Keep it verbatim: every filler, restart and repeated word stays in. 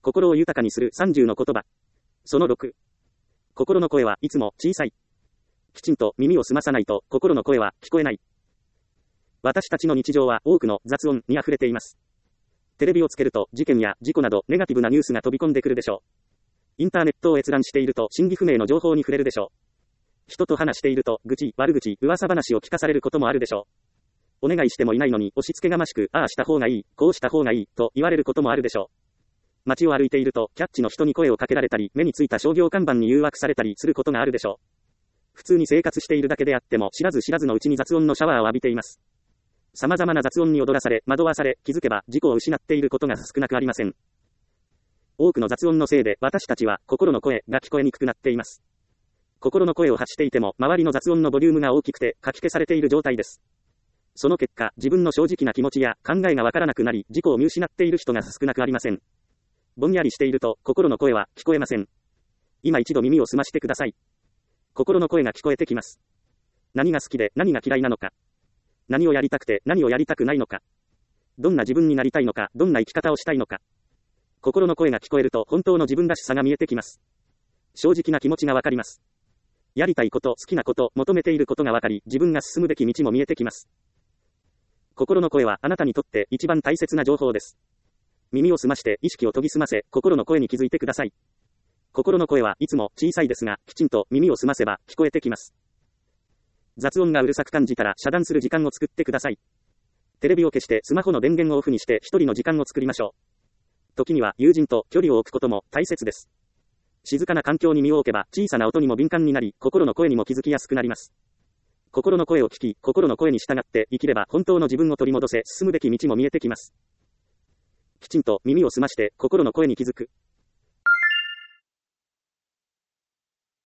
心を豊かにするさんじゅうの言葉。そのろく。心の声はいつも小さい。きちんと耳を澄まさないと心の声は聞こえない。私たちの日常は多くの雑音に溢れています。テレビをつけると事件や事故などネガティブなニュースが飛び込んでくるでしょう。インターネットを閲覧していると真偽不明の情報に触れるでしょう。人と話していると愚痴、悪口、噂話を聞かされることもあるでしょう。お願いしてもいないのに押し付けがましく、ああした方がいい、こうした方がいい、と言われることもあるでしょう。街を歩いているとキャッチの人に声をかけられたり、目についた商業看板に誘惑されたりすることがあるでしょう。普通に生活しているだけであっても知らず知らずのうちに雑音のシャワーを浴びています。様々な雑音に踊らされ、惑わされ、気づけば自己を失っていることが少なくありません。多くの雑音のせいで私たちは心の声が聞こえにくくなっています。心の声を発していても周りの雑音のボリュームが大きくてかき消されている状態です。その結果、自分の正直な気持ちや考えがわからなくなり、自己を見失っている人が少なくありません。ぼんやりしていると心の声は聞こえません。今一度耳を澄ましてください。心の声が聞こえてきます。何が好きで何が嫌いなのか。何をやりたくて何をやりたくないのか。どんな自分になりたいのか、どんな生き方をしたいのか。心の声が聞こえると本当の自分らしさが見えてきます。正直な気持ちがわかります。やりたいこと、好きなこと、求めていることがわかり、自分が進むべき道も見えてきます。心の声はあなたにとって一番大切な情報です。耳を澄まして意識を研ぎ澄ませ、心の声に気づいてください。心の声はいつも小さいですが、きちんと耳を澄ませば聞こえてきます。雑音がうるさく感じたら遮断する時間を作ってください。テレビを消してスマホの電源をオフにして一人の時間を作りましょう。時には友人と距離を置くことも大切です。静かな環境に身を置けば小さな音にも敏感になり、心の声にも気づきやすくなります。心の声を聞き、心の声に従って生きれば本当の自分を取り戻せ、進むべき道も見えてきます。きちんと耳を澄まして心の声に気づく。